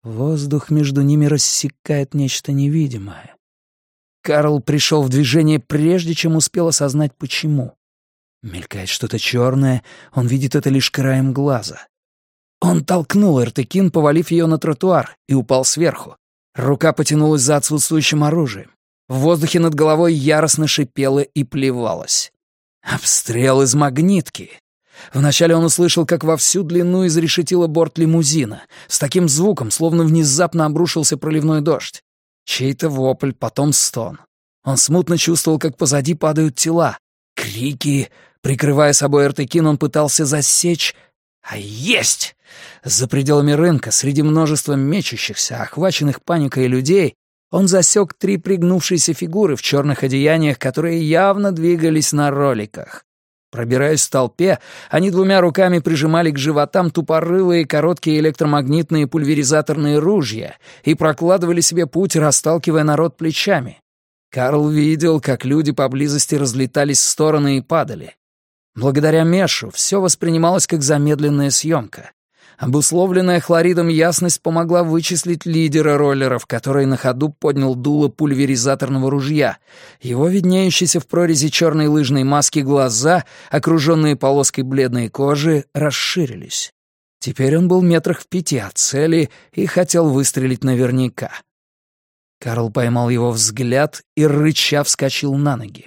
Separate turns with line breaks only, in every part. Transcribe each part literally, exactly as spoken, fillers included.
Воздух между ними рассекает нечто невидимое. Карл пришел в движение, прежде чем успел осознать, почему. Мелькает что-то черное, он видит это лишь краем глаза. Он толкнул Эртыкин, повалив ее на тротуар, и упал сверху. Рука потянулась за отсутствующим оружием. В воздухе над головой яростно шипела и плевалась. Обстрел из магнитки. Вначале он услышал, как во всю длину изрешетило борт лимузина, с таким звуком, словно внезапно обрушился проливной дождь. Чей-то вопль, потом стон. Он смутно чувствовал, как позади падают тела. Крики. Прикрывая собой Эртыкин, он пытался засечь... А есть! За пределами рынка, среди множества мечущихся, охваченных паникой людей, он засек три пригнувшиеся фигуры в черных одеяниях, которые явно двигались на роликах. Пробираясь в толпе, они двумя руками прижимали к животам тупорылые короткие электромагнитные пульверизаторные ружья и прокладывали себе путь, расталкивая народ плечами. Карл видел, как люди поблизости разлетались в стороны и падали. Благодаря Мешу все воспринималось как замедленная съемка. Обусловленная хлоридом ясность помогла вычислить лидера роллеров, который на ходу поднял дуло пульверизаторного ружья. Его виднеющиеся в прорези черной лыжной маски глаза, окруженные полоской бледной кожи, расширились. Теперь он был метрах в пяти от цели и хотел выстрелить наверняка. Карл поймал его взгляд и, рыча, вскочил на ноги.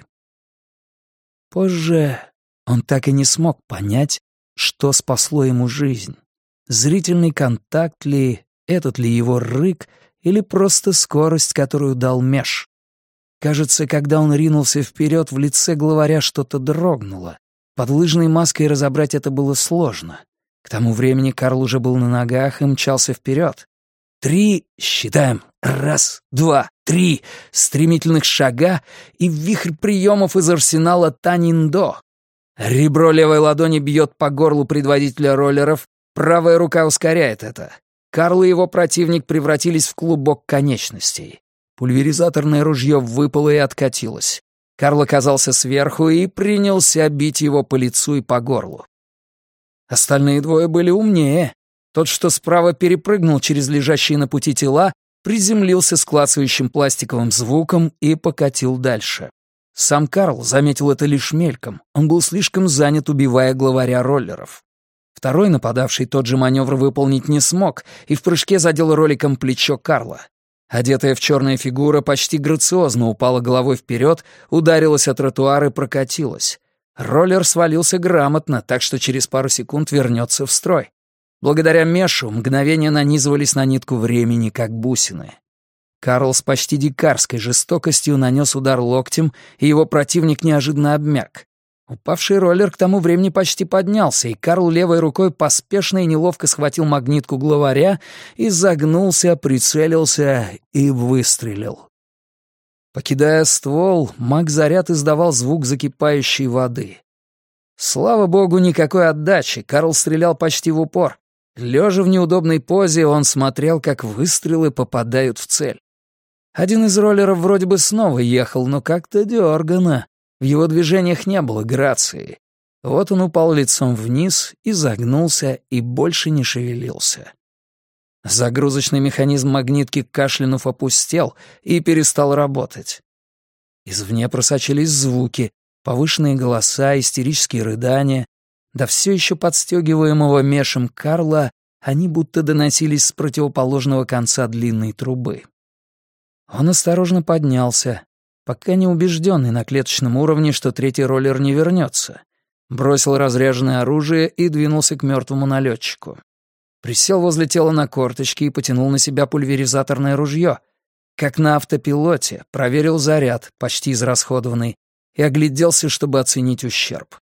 Позже он так и не смог понять, что спасло ему жизнь. Зрительный контакт ли, этот ли его рык, или просто скорость, которую дал Меш. Кажется, когда он ринулся вперед, в лице главаря что-то дрогнуло. Под лыжной маской разобрать это было сложно. К тому времени Карл уже был на ногах и мчался вперед. Три, считаем, раз, два, три стремительных шага и вихрь приемов из арсенала Таниндо. Ребро левой ладони бьет по горлу предводителя роллеров, правая рука ускоряет это. Карл и его противник превратились в клубок конечностей. Пульверизаторное ружье выпало и откатилось. Карл оказался сверху и принялся бить его по лицу и по горлу. Остальные двое были умнее. Тот, что справа, перепрыгнул через лежащие на пути тела, приземлился с клацающим пластиковым звуком и покатил дальше. Сам Карл заметил это лишь мельком. Он был слишком занят, убивая главаря роллеров. Второй нападавший тот же маневр выполнить не смог и в прыжке задел роликом плечо Карла. Одетая в черная фигура почти грациозно упала головой вперед, ударилась о тротуар и прокатилась. Роллер свалился грамотно, так что через пару секунд вернется в строй. Благодаря Мешу мгновения нанизывались на нитку времени, как бусины. Карл с почти дикарской жестокостью нанес удар локтем, и его противник неожиданно обмяк. Упавший роллер к тому времени почти поднялся, и Карл левой рукой поспешно и неловко схватил магнитку главаря, изогнулся, прицелился и выстрелил. Покидая ствол, маг-заряд издавал звук закипающей воды. Слава богу, никакой отдачи, Карл стрелял почти в упор. Лежа в неудобной позе, он смотрел, как выстрелы попадают в цель. Один из роллеров вроде бы снова ехал, но как-то дёрганно. В его движениях не было грации. Вот он упал лицом вниз, изогнулся и больше не шевелился. Загрузочный механизм магнитки, кашлянув, опустел и перестал работать. Извне просочились звуки, повышенные голоса, истерические рыдания. До все еще подстегиваемого Мешем Карла они будто доносились с противоположного конца длинной трубы. Он осторожно поднялся, пока не убежденный на клеточном уровне, что третий роллер не вернется. Бросил разряженное оружие и двинулся к мертвому налетчику. Присел возле тела на корточки и потянул на себя пульверизаторное ружье. Как на автопилоте, проверил заряд, почти израсходованный, и огляделся, чтобы оценить ущерб.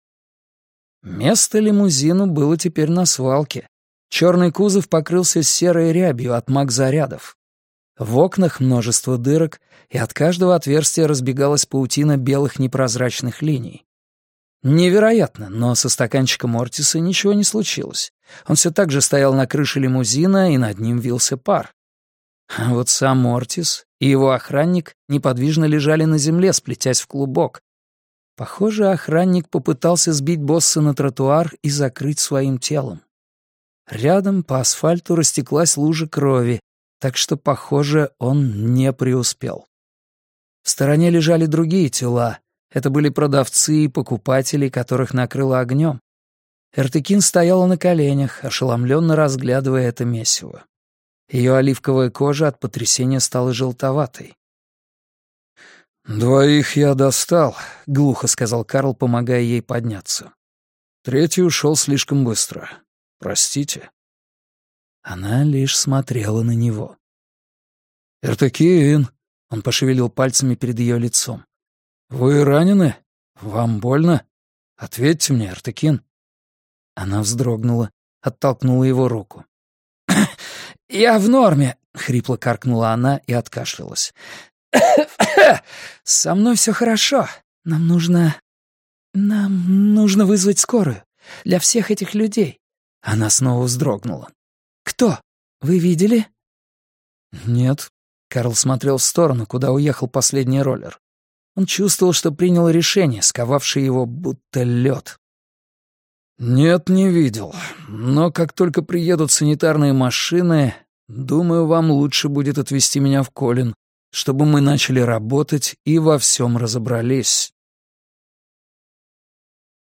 Место лимузину было теперь на свалке. Черный кузов покрылся серой рябью от маг-зарядов. В окнах множество дырок, и от каждого отверстия разбегалась паутина белых непрозрачных линий. Невероятно, но со стаканчиком Ортиса ничего не случилось. Он все так же стоял на крыше лимузина, и над ним вился пар. А вот сам Ортис и его охранник неподвижно лежали на земле, сплетясь в клубок. Похоже, охранник попытался сбить босса на тротуар и закрыть своим телом. Рядом по асфальту растеклась лужа крови, так что, похоже, он не преуспел. В стороне лежали другие тела. Это были продавцы и покупатели, которых накрыло огнем. Эртыкин стояла на коленях, ошеломленно разглядывая это месиво. Ее оливковая кожа от потрясения стала желтоватой. «Двоих я достал», — глухо сказал Карл, помогая ей подняться. «Третий ушел слишком быстро. Простите». Она лишь смотрела на него. «Эртыкин», — он пошевелил пальцами перед ее лицом. «Вы ранены? Вам больно? Ответьте мне, Эртыкин». Она вздрогнула, оттолкнула его руку. «Я в норме», — хрипло каркнула она и откашлялась. «Со мной все хорошо. Нам нужно... Нам нужно вызвать скорую. Для всех этих людей». Она снова вздрогнула. «Кто? Вы видели?» «Нет». Карл смотрел в сторону, куда уехал последний роллер. Он чувствовал, что принял решение, сковавшее его будто лед. «Нет, не видел. Но как только приедут санитарные машины, думаю, вам лучше будет отвезти меня в Колин, чтобы мы начали работать и во всем разобрались».